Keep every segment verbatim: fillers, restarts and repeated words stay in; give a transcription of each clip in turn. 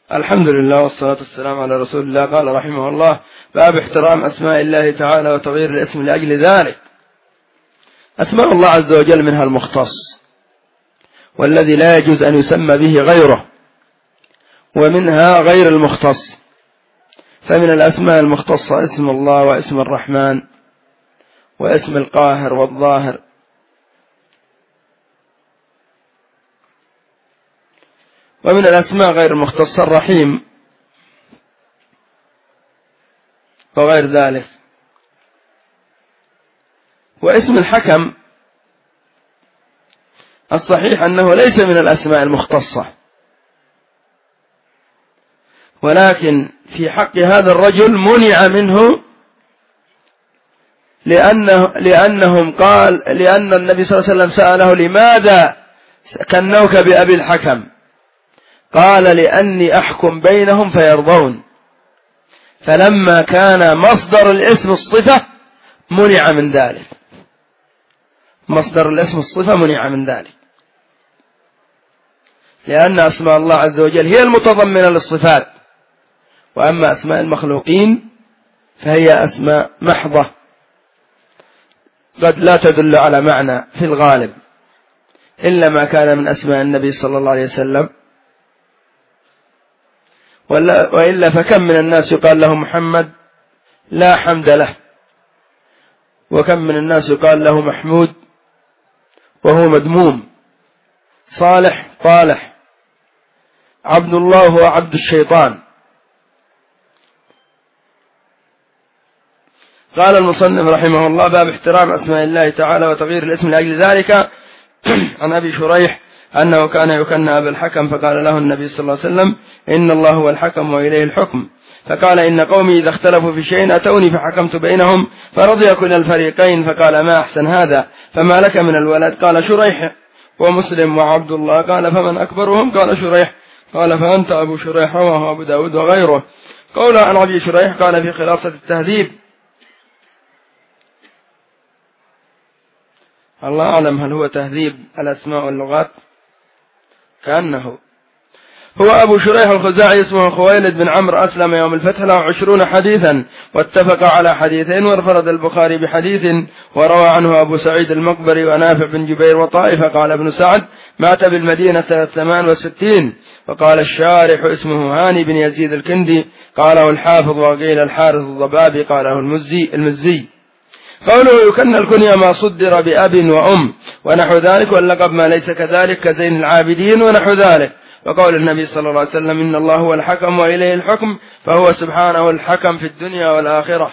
الحمد لله والصلاة والسلام على رسول الله. قال رحمه الله: باب احترام أسماء الله تعالى وتغيير الاسم لأجل ذلك. أسماء الله عز وجل منها المختص والذي لا يجوز أن يسمى به غيره، ومنها غير المختص. فمن الأسماء المختصة اسم الله واسم الرحمن واسم القاهر والظاهر. ومن الأسماء غير المختصة الرحيم وغير ذلك. واسم الحكم الصحيح أنه ليس من الأسماء المختصة، ولكن في حق هذا الرجل منع منه لأنه لأنهم قال لأن النبي صلى الله عليه وسلم سأله: لماذا كنوك بأبي الحكم؟ قال: لأني أحكم بينهم فيرضون. فلما كان مصدر الاسم الصفة منع من ذلك، مصدر الاسم الصفة منع من ذلك، لأن أسماء الله عز وجل هي المتضمنة للصفات، وأما أسماء المخلوقين فهي أسماء محضة قد لا تدل على معنى في الغالب، إلا ما كان من أسماء النبي صلى الله عليه وسلم. وإلا فكم من الناس يقال له محمد لا حمد له، وكم من الناس يقال له محمود وهو مذموم، صالح طالح، عبد الله هو عبد الشيطان. قال المصنف رحمه الله: باب احترام أسماء الله تعالى وتغيير الاسم لأجل ذلك. عن أبي شريح أنه كان يكنى أبا الحكم، فقال له النبي صلى الله عليه وسلم: إن الله هو الحكم وإليه الحكم. فقال: إن قومي إذا اختلفوا في شيء أتوني فحكمت بينهم فرضي كل الفريقين. فقال: ما أحسن هذا، فما لك من الولد؟ قال: شريح ومسلم وعبد الله. قال: فمن أكبرهم؟ قال: شريح. قال: فأنت أبو شريح. رواه أبو داود وغيره. قوله عن أبي شريح قال في خلاصة التهذيب. الله أعلم هل هو تهذيب الأسماء واللغات؟ كأنه هو. أبو شريح الخزاعي اسمه خويلد بن عمرو، أسلم يوم الفتح، له عشرون حديثا، واتفق على حديثين، وانفرد البخاري بحديث، وروى عنه أبو سعيد المقبري ونافع بن جبير وطائفة. قال ابن سعد: مات بالمدينة سنة ثمان وستين. وقال الشارح: اسمه هاني بن يزيد الكندي. قاله الحافظ، وقيل الحارث الضبابي. قاله المزي المزي. قوله يكن الكنية ما صدر بأب وأم ونحو ذلك، واللقب ما ليس كذلك كزين العابدين ونحو ذلك. وقول النبي صلى الله عليه وسلم: إن الله هو الحكم وإليه الحكم، فهو سبحانه الحكم في الدنيا والآخرة،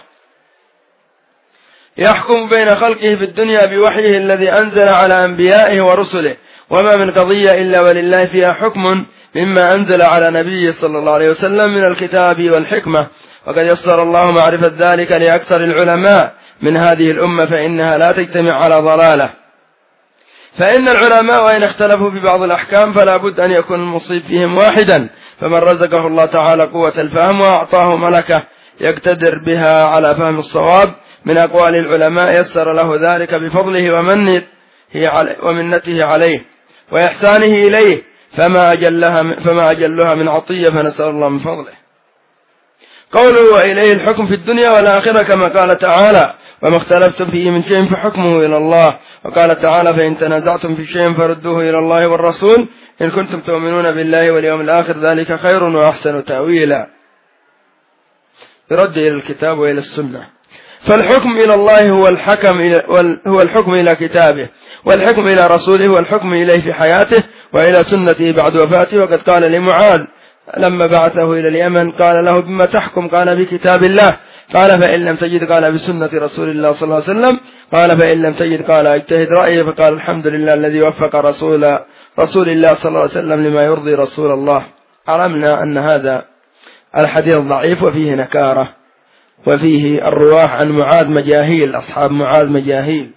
يحكم بين خلقه في الدنيا بوحيه الذي أنزل على أنبيائه ورسله، وما من قضية إلا ولله فيها حكم مما أنزل على نبيه صلى الله عليه وسلم من الكتاب والحكمة. وقد يسر الله معرفة ذلك لأكثر العلماء من هذه الأمة، فإنها لا تجتمع على ضلالة. فإن العلماء وإن اختلفوا في بعض الأحكام فلا بد أن يكون المصيب فيهم واحدا، فمن رزقه الله تعالى قوة الفهم وأعطاه ملكة يقتدر بها على فهم الصواب من أقوال العلماء، يسر له ذلك بفضله ومنه ومنته عليه وإحسانه إليه، فما أجلها فما أجلها من عطية، فنسأل الله من فضله. قوله وإليه الحكم في الدنيا والآخرة، كما قال تعالى: وما اختلفتم فيه من شيء فحكمه إلى الله. وقال تعالى: فإن تنازعتم في شيء فردوه إلى الله والرسول إن كنتم تؤمنون بالله واليوم الآخر، ذلك خير وأحسن تأويلا. يرد إلى الكتاب وإلى السنة. فالحكم إلى الله هو الحكم إلى هو الحكم إلى كتابه، والحكم إلى رسوله والحكم إليه في حياته وإلى سنته بعد وفاته. وقد قال لمعاذ لما بعثه إلى اليمن، قال له: بما تحكم؟ قال: بكتاب الله. قال: فإن لم تجد؟ قال: بسنة رسول الله صلى الله عليه وسلم. قال: فإن لم تجد؟ قال: اجتهد رأيه. فقال: الحمد لله الذي وفق رسول رسول الله صلى الله عليه وسلم لما يرضي رسول الله. علمنا أن هذا الحديث ضعيف وفيه نكارة، وفيه الرواح عن معاذ مجاهيل، أصحاب معاذ مجاهيل.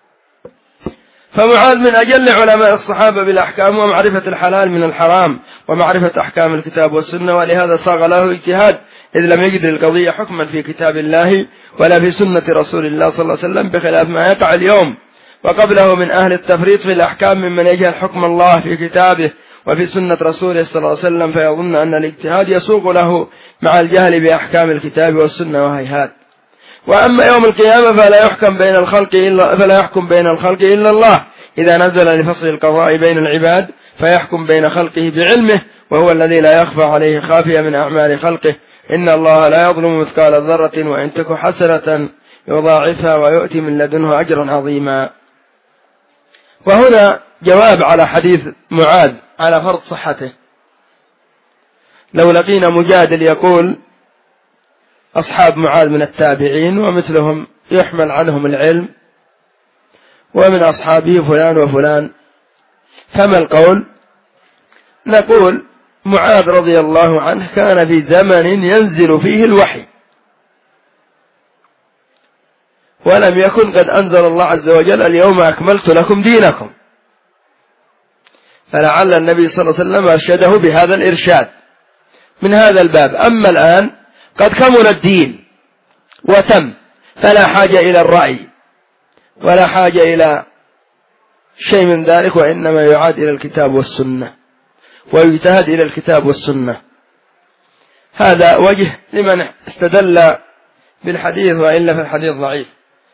فمعاذ من أجل علماء الصحابة بالأحكام ومعرفة الحلال من الحرام ومعرفة أحكام الكتاب والسنة، ولهذا صاغ له اجتهاد، إذ لم يجد القضية حكما في كتاب الله ولا في سنة رسول الله صلى الله عليه وسلم، بخلاف ما يقع اليوم وقبله من أهل التفريط في الأحكام، ممن يجهل حكم الله في كتابه وفي سنة رسوله صلى الله عليه وسلم، فيظن أن الاجتهاد يسوق له مع الجهل بأحكام الكتاب والسنة وهيهات. وأما يوم القيامة فلا يحكم بين الخلق إلا فلا يحكم بين الخلق إلا الله إذا نزل لفصل القضاء بين العباد، فيحكم بين خلقه بعلمه، وهو الذي لا يخفى عليه خافية من أعمال خلقه. إن الله لا يظلم مثقال ذرة وإن تك حسنة يضاعفها ويؤتي من لدنه أجرا عظيما. وهنا جواب على حديث معاذ على فرض صحته. لو لقينا مجادل يقول أصحاب معاذ من التابعين ومثلهم يحمل عنهم العلم، ومن أصحابه فلان وفلان، فما القول؟ نقول معاذ رضي الله عنه كان في زمن ينزل فيه الوحي، ولم يكن قد أنزل الله عز وجل اليوم أكملت لكم دينكم، فلعل النبي صلى الله عليه وسلم أرشده بهذا الإرشاد من هذا الباب. أما الآن قد كمل الدين وتم، فلا حاجة إلى الرأي ولا حاجة إلى شيء من ذلك، وإنما يعاد إلى الكتاب والسنة ويجتهد إلى الكتاب والسنة. هذا وجه لمن استدل بالحديث، وإلا فالحديث ضعيف.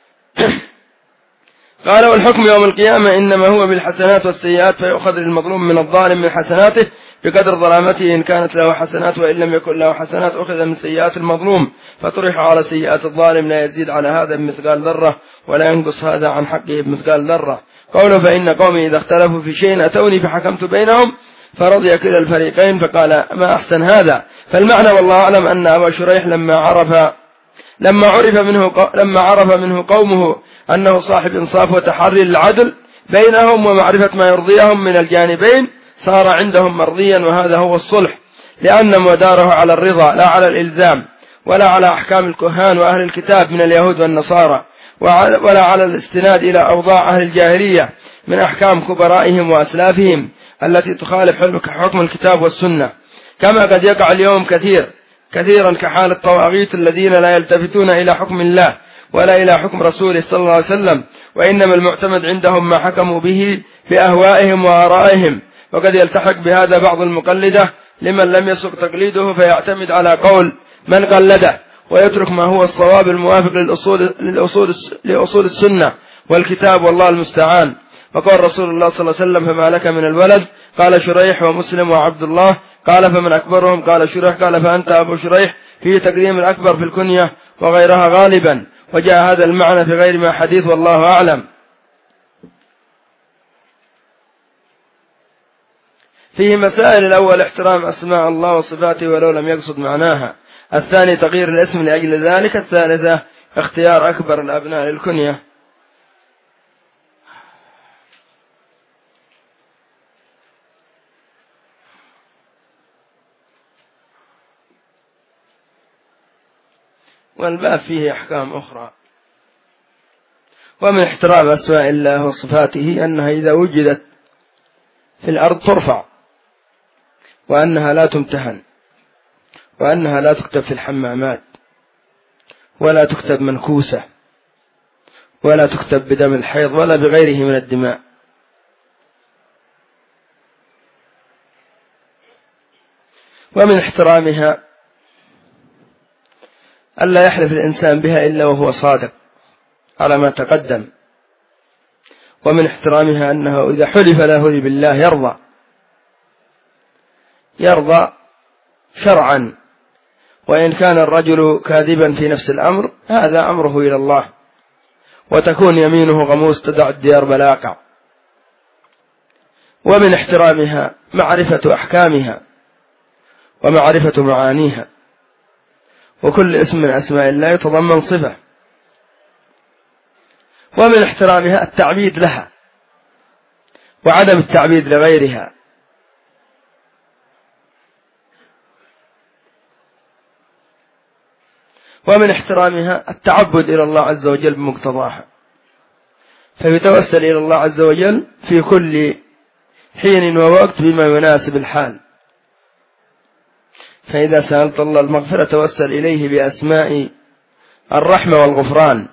قال والحكم يوم القيامة إنما هو بالحسنات والسيئات، فيؤخذ للمظلوم من الظالم من حسناته بقدر ظلامته إن كانت له حسنات، وإن لم يكن له حسنات أخذ من سيئات المظلوم فطرح على سيئات الظالم، لا يزيد على هذا بمثقال ذرة ولا ينقص هذا عن حقه بمثقال ذرة. قوله فإن قومي إذا اختلفوا في شيء أتوني فحكمت بينهم فرضي كلا الفريقين، فقال ما أحسن هذا. فالمعنى والله أعلم أن أبا شريح لما عرف لما عرف منه لما عرف منه قومه أنه صاحب إنصاف وتحري العدل بينهم ومعرفة ما يرضيهم من الجانبين صار عندهم مرضيا، وهذا هو الصلح، لأن مداره على الرضا لا على الإلزام، ولا على أحكام الكهان وأهل الكتاب من اليهود والنصارى، ولا على الاستناد إلى أوضاع أهل الجاهلية من أحكام كبرائهم وأسلافهم التي تخالف حكم الكتاب والسنة، كما قد يقع اليوم كثير كثيرا كحال الطواغيت الذين لا يلتفتون إلى حكم الله ولا إلى حكم رسوله صلى الله عليه وسلم، وإنما المعتمد عندهم ما حكموا به بأهوائهم وآرائهم. وقد يلتحق بهذا بعض المقلدة لمن لم يسق تقليده، فيعتمد على قول من قلده ويترك ما هو الصواب الموافق للأصول, للأصول, لأصول السنة والكتاب، والله المستعان. وقال رسول الله صلى الله عليه وسلم فما لك من الولد؟ قال شريح ومسلم وعبد الله. قال فمن أكبرهم؟ قال شريح. قال فأنت أبو شريح، فيه تقديم الأكبر في الكنية وغيرها غالبا، وجاء هذا المعنى في غير ما حديث والله أعلم. فيه مسائل: الأول احترام أسماء الله وصفاته ولو لم يقصد معناها. الثاني تغيير الاسم لأجل ذلك. الثالثة اختيار أكبر الأبناء للكنية. والباب فيه أحكام أخرى. ومن احترام أسماء الله وصفاته أنها إذا وجدت في الأرض ترفع، وأنها لا تمتهن، وأنها لا تكتب في الحمامات، ولا تكتب منكوسة، ولا تكتب بدم الحيض ولا بغيره من الدماء. ومن احترامها ألا يحلف الإنسان بها إلا وهو صادق على ما تقدم. ومن احترامها أنه إذا حلف له بالله يرضى يرضى شرعا، وإن كان الرجل كاذبا في نفس الأمر هذا أمره إلى الله، وتكون يمينه غموس تدع الديار بلاقع. ومن احترامها معرفة أحكامها ومعرفة معانيها، وكل اسم من أسماء الله يتضمن صفة. ومن احترامها التعبيد لها وعدم التعبيد لغيرها. ومن احترامها التعبد إلى الله عز وجل بمقتضاها، فيتوسل إلى الله عز وجل في كل حين ووقت بما يناسب الحال. فإذا سألت الله المغفرة توسل إليه بأسماء الرحمة والغفران،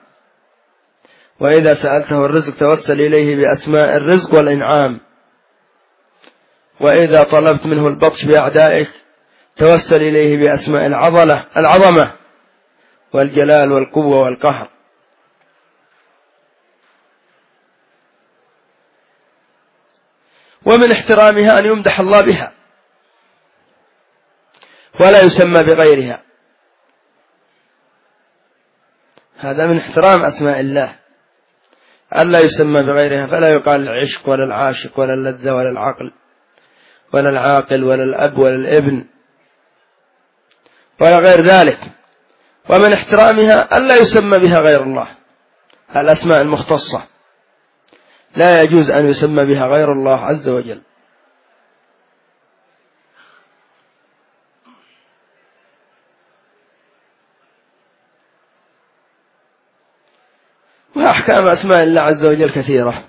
وإذا سألته الرزق توسل إليه بأسماء الرزق والإنعام، وإذا طلبت منه البطش بأعدائك توسل إليه بأسماء العضلة العظمة والجلال والقوة والقهر. ومن احترامها أن يمدح الله بها ولا يسمى بغيرها، هذا من احترام أسماء الله ألا يسمى بغيرها، فلا يقال العشق ولا العاشق ولا اللذة ولا العقل ولا العاقل ولا الأب ولا الابن ولا غير ذلك. ومن احترامها ألا يسمى بها غير الله، الأسماء المختصة لا يجوز أن يسمى بها غير الله عز وجل. وأحكام أسماء الله عز وجل كثيرة،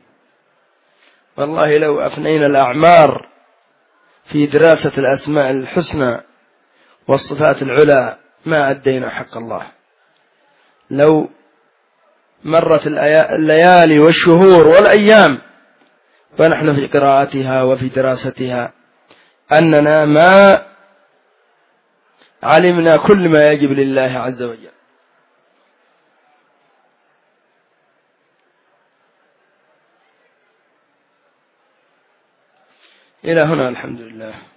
والله لو أفنينا الأعمار في دراسة الأسماء الحسنى والصفات العلى ما أدينا حق الله. لو مرت الليالي والشهور والأيام ونحن في قراءتها وفي دراستها أننا ما علمنا كل ما يجب لله عز وجل. إلى هنا الحمد لله.